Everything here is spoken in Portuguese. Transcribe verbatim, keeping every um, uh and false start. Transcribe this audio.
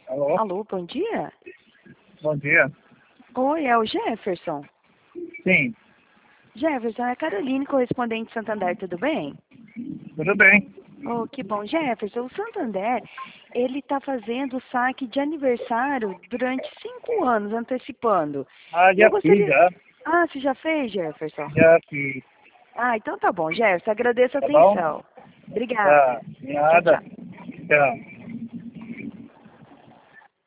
Alô? Alô, bom dia? Bom dia. Oi, é o Jefferson. Sim, Jefferson, é a Caroline, correspondente Santander, tudo bem? tudo bem. Oh, que bom. Jefferson, o Santander, ele está fazendo o saque de aniversário durante cinco anos, antecipando. Ah, E eu já fiz, gostaria... já. Ah, você já fez, Jefferson? Já fiz. Ah, então tá bom, Jefferson, agradeço a Tá bom? atenção. Obrigada. Tá. Tchau, Nada. tchau. Tchau.